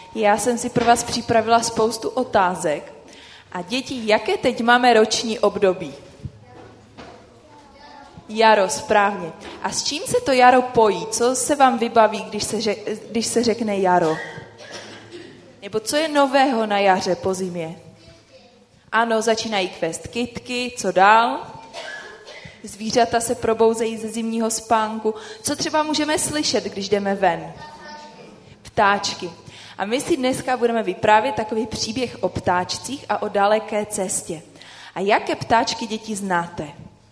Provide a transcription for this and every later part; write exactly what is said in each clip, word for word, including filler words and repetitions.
Já jsem si pro vás připravila spoustu otázek. A děti, jaké teď máme roční období? Jaro, správně. A s čím se to jaro pojí? Co se vám vybaví, když se, řek, když se řekne jaro? Nebo co je nového na jaře po zimě? Ano, začínají kvést kytky, co dál? Zvířata se probouzejí ze zimního spánku. Co třeba můžeme slyšet, když jdeme ven? Ptáčky. A my si dneska budeme vyprávět takový příběh o ptáčcích a o daleké cestě. A jaké ptáčky, děti, znáte?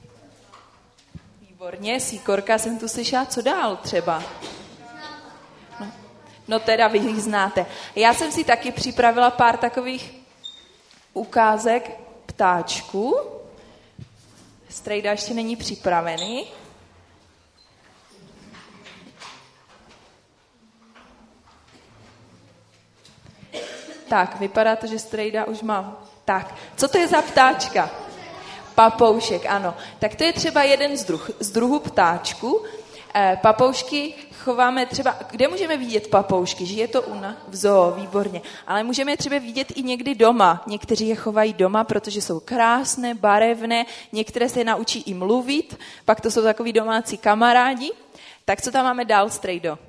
Výborně, síkorka jsem tu slyšela, co dál třeba? No, no teda vy ji znáte. Já jsem si taky připravila pár takových ukázek ptáčků. Strejda ještě není připravený. Tak, vypadá to, že Strejda už má. Tak, co to je za ptáčka? Papoušek, ano. Tak to je třeba jeden z, druh, z druhů ptáčku. E, papoušky chováme třeba, kde můžeme vidět papoušky? Žije to u nás v zoo, výborně. Ale můžeme je třeba vidět i někdy doma. Někteří je chovají doma, protože jsou krásné, barevné, některé se naučí i mluvit, pak to jsou takový domácí kamarádi. Tak co tam máme dál, Strejdo?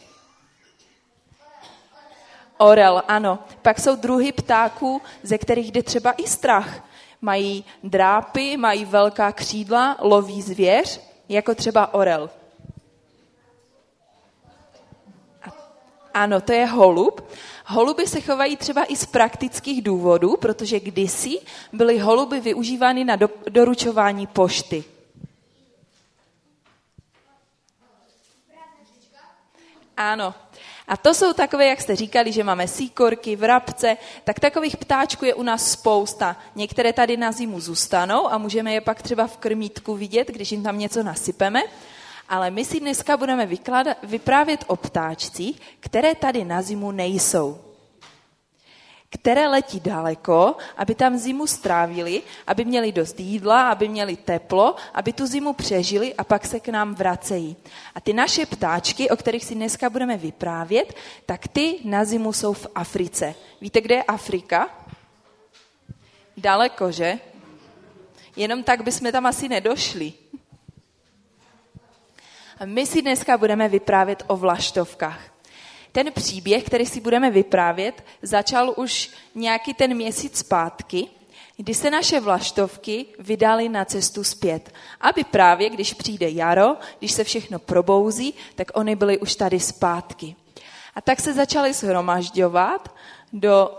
Orel, ano. Pak jsou druhy ptáků, ze kterých jde třeba i strach. Mají drápy, mají velká křídla, loví zvěř, jako třeba orel. Ano, to je holub. Holuby se chovají třeba i z praktických důvodů, protože kdysi byly holuby využívány na do, doručování pošty. Ano. A to jsou takové, jak jste říkali, že máme síkorky, vrabce, tak takových ptáčků je u nás spousta. Některé tady na zimu zůstanou a můžeme je pak třeba v krmítku vidět, když jim tam něco nasypeme. Ale my si dneska budeme vykládat, vyprávět o ptáčcích, které tady na zimu nejsou. Které letí daleko, aby tam zimu strávili, aby měli dost jídla, aby měli teplo, aby tu zimu přežili a pak se k nám vracejí. A ty naše ptáčky, o kterých si dneska budeme vyprávět, tak ty na zimu jsou v Africe. Víte, kde je Afrika? Daleko, že? Jenom tak bychom tam asi nedošli. A my si dneska budeme vyprávět o vlaštovkách. Ten příběh, který si budeme vyprávět, začal už nějaký ten měsíc zpátky, kdy se naše vlaštovky vydaly na cestu zpět. Aby právě, když přijde jaro, když se všechno probouzí, tak oni byli už tady zpátky. A tak se začali shromažďovat do...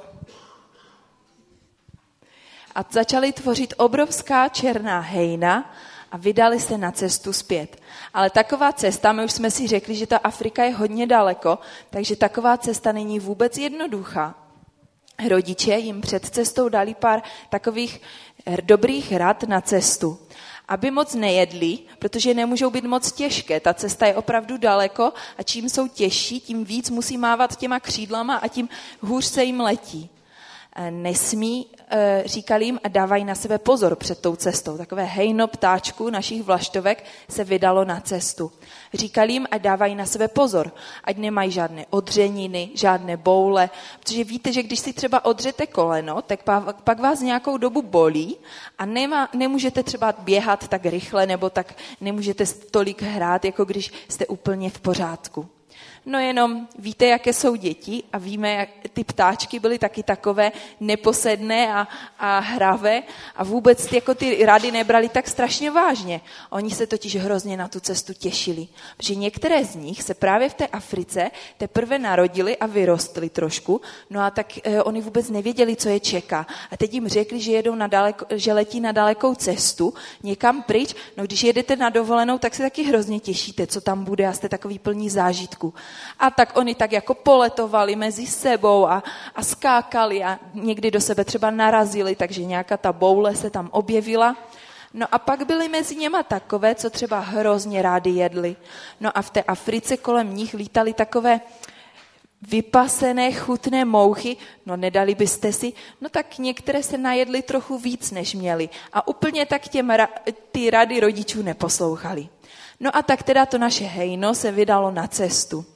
A začali tvořit obrovská černá hejna, a vydali se na cestu zpět. Ale taková cesta, my už jsme si řekli, že ta Afrika je hodně daleko, takže taková cesta není vůbec jednoduchá. Rodiče jim před cestou dali pár takových dobrých rad na cestu. Aby moc nejedli, protože nemůžou být moc těžké. Ta cesta je opravdu daleko a čím jsou těžší, tím víc musí mávat těma křídlama a tím hůř se jim letí. Nesmí, říkali jim, a dávají na sebe pozor před tou cestou. Takové hejno ptáčků našich vlaštovek se vydalo na cestu. Říkali jim, a dávají na sebe pozor, ať nemají žádné odřeniny, žádné boule, protože víte, že když si třeba odřete koleno, tak pak vás nějakou dobu bolí a nemá, nemůžete třeba běhat tak rychle, nebo tak nemůžete tolik hrát, jako když jste úplně v pořádku. No jenom víte, jaké jsou děti a víme, jak ty ptáčky byly taky takové neposedné a, a hravé a vůbec jako ty rady nebrali tak strašně vážně. Oni se totiž hrozně na tu cestu těšili, protože některé z nich se právě v té Africe teprve narodili a vyrostli trošku, no a tak eh, oni vůbec nevěděli, co je čeká. A teď jim řekli, že, jedou na daleko, že letí na dalekou cestu, někam pryč, no když jedete na dovolenou, tak se taky hrozně těšíte, co tam bude a jste takový plní zážitku. A tak oni tak jako poletovali mezi sebou a, a skákali a někdy do sebe třeba narazili, takže nějaká ta boule se tam objevila. No a pak byly mezi něma takové, co třeba hrozně rádi jedli. No a v té Africe kolem nich lítaly takové vypasené, chutné mouchy, no nedali byste si, no tak některé se najedly trochu víc, než měli. A úplně tak těm ra- ty rady rodičů neposlouchali. No a tak teda to naše hejno se vydalo na cestu.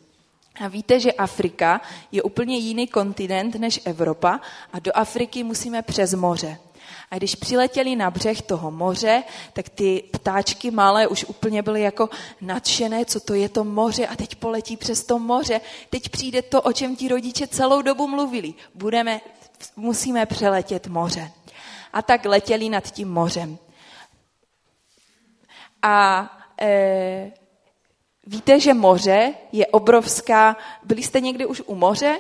A víte, že Afrika je úplně jiný kontinent než Evropa a do Afriky musíme přes moře. A když přiletěli na břeh toho moře, tak ty ptáčky malé už úplně byly jako nadšené, co to je to moře a teď poletí přes to moře. Teď přijde to, o čem ti rodiče celou dobu mluvili. Budeme, musíme přeletět moře. A tak letěli nad tím mořem. A e, víte, že moře je obrovská. Byli jste někdy už u moře?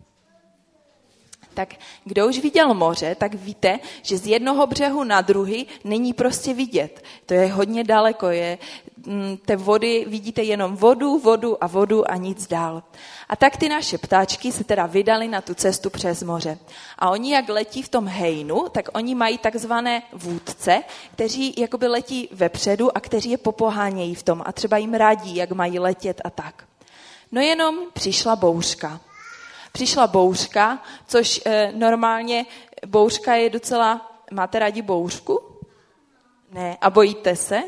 Tak kdo už viděl moře, tak víte, že z jednoho břehu na druhý není prostě vidět. To je hodně daleko. Je, m, té vody, vidíte jenom vodu, vodu a vodu a nic dál. A tak ty naše ptáčky se teda vydali na tu cestu přes moře. A oni jak letí v tom hejnu, tak oni mají takzvané vůdce, kteří jakoby letí vepředu a kteří je popohánějí v tom a třeba jim radí, jak mají letět a tak. No jenom přišla bouřka. Přišla bouřka, což e, normálně bouřka je docela... Máte rádi bouřku? Ne. A bojíte se?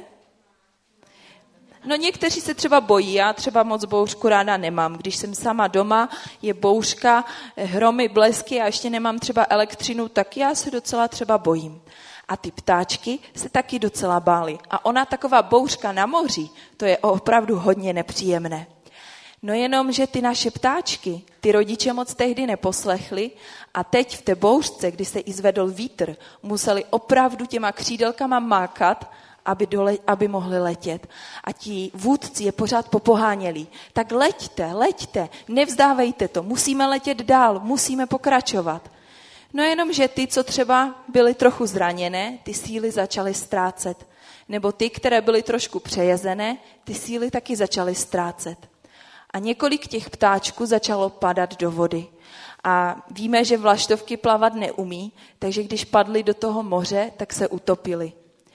No někteří se třeba bojí, já třeba moc bouřku ráda nemám. Když jsem sama doma, je bouřka, hromy, blesky a ještě nemám třeba elektřinu, tak já se docela třeba bojím. A ty ptáčky se taky docela bály. A ona taková bouřka na moři, to je opravdu hodně nepříjemné. No jenom, že ty naše ptáčky, ty rodiče moc tehdy neposlechli a teď v té bouřce, kdy se i zvedl vítr, museli opravdu těma křídelkama mákat, aby, dole, aby mohli letět. A ti vůdci je pořád popoháněli. Tak leďte, leďte, nevzdávejte to, musíme letět dál, musíme pokračovat. No jenom, že ty, co třeba byly trochu zraněné, ty síly začaly ztrácet. Nebo ty, které byly trošku přejezené, ty síly taky začaly ztrácet. A několik těch ptáčků začalo padat do vody. A víme, že vlaštovky plavat neumí, takže když padly do toho moře, tak se utopily.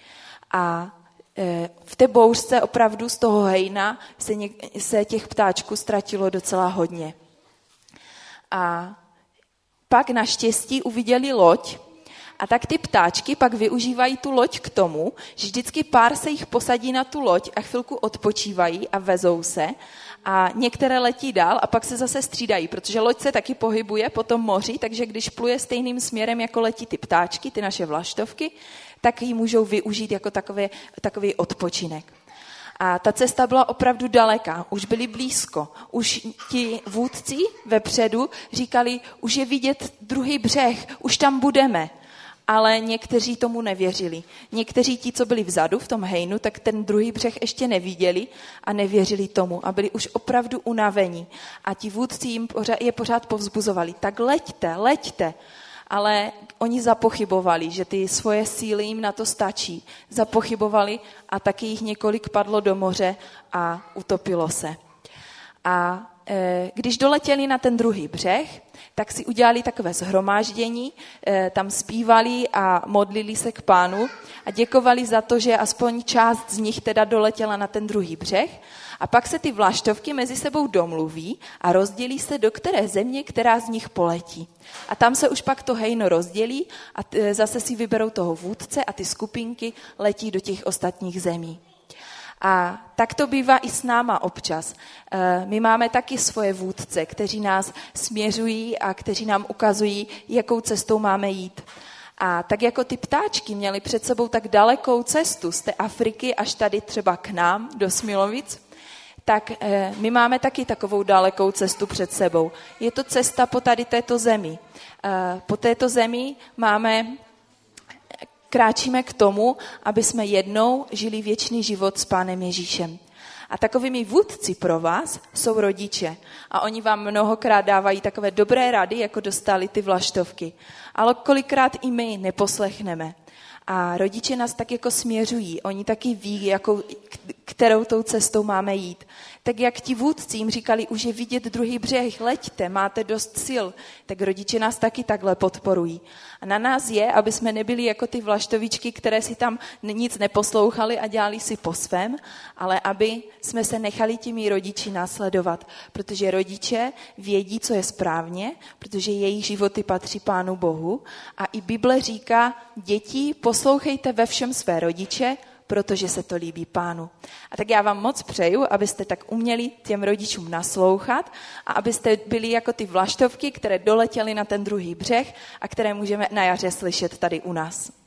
A e, v té bouřce opravdu z toho hejna se, něk, se těch ptáčků ztratilo docela hodně. A pak naštěstí uviděli loď, a tak ty ptáčky pak využívají tu loď k tomu, že vždycky pár se jich posadí na tu loď a chvilku odpočívají a vezou se a některé letí dál a pak se zase střídají, protože loď se taky pohybuje po tom moři, takže když pluje stejným směrem, jako letí ty ptáčky, ty naše vlaštovky, tak ji můžou využít jako takový, takový odpočinek. A ta cesta byla opravdu daleká, už byli blízko. Už ti vůdci vepředu říkali, už je vidět druhý břeh, už tam budeme. Ale někteří tomu nevěřili. Někteří ti, co byli vzadu v tom hejnu, tak ten druhý břeh ještě neviděli a nevěřili tomu a byli už opravdu unavení. A ti vůdci jim pořád, je pořád povzbuzovali. Tak leďte, leďte. Ale oni zapochybovali, že ty svoje síly jim na to stačí. Zapochybovali a taky jich několik padlo do moře a utopilo se. A e, když doletěli na ten druhý břeh, tak si udělali takové shromáždění, e, tam zpívali a modlili se k Pánu a děkovali za to, že aspoň část z nich teda doletěla na ten druhý břeh. A pak se ty vlaštovky mezi sebou domluví a rozdělí se, do které země, která z nich poletí. A tam se už pak to hejno rozdělí a t- zase si vyberou toho vůdce a ty skupinky letí do těch ostatních zemí. A tak to bývá i s náma občas. My máme taky svoje vůdce, kteří nás směřují a kteří nám ukazují, jakou cestou máme jít. A tak jako ty ptáčky měly před sebou tak dalekou cestu z té Afriky až tady třeba k nám do Smilovic, tak my máme taky takovou dalekou cestu před sebou. Je to cesta po tady této zemi. Po této zemi máme... Kráčíme k tomu, aby jsme jednou žili věčný život s Pánem Ježíšem. A takovými vůdci pro vás jsou rodiče. A oni vám mnohokrát dávají takové dobré rady, jako dostali ty vlaštovky. Ale kolikrát i my neposlechneme. A rodiče nás tak jako směřují. Oni taky ví, jakou, kterou tou cestou máme jít. Tak jak ti vůdci jim říkali, už je vidět druhý břeh, leďte, máte dost sil, tak rodiče nás taky takhle podporují. A na nás je, aby jsme nebyli jako ty vlaštovičky, které si tam nic neposlouchali a dělali si po svém, ale aby jsme se nechali těmi rodiči následovat, protože rodiče vědí, co je správně, protože jejich životy patří Pánu Bohu. A i Bible říká, děti, poslouchejte ve všem své rodiče, protože se to líbí Pánu. A tak já vám moc přeju, abyste tak uměli těm rodičům naslouchat a abyste byli jako ty vlaštovky, které doletěly na ten druhý břeh a které můžeme na jaře slyšet tady u nás.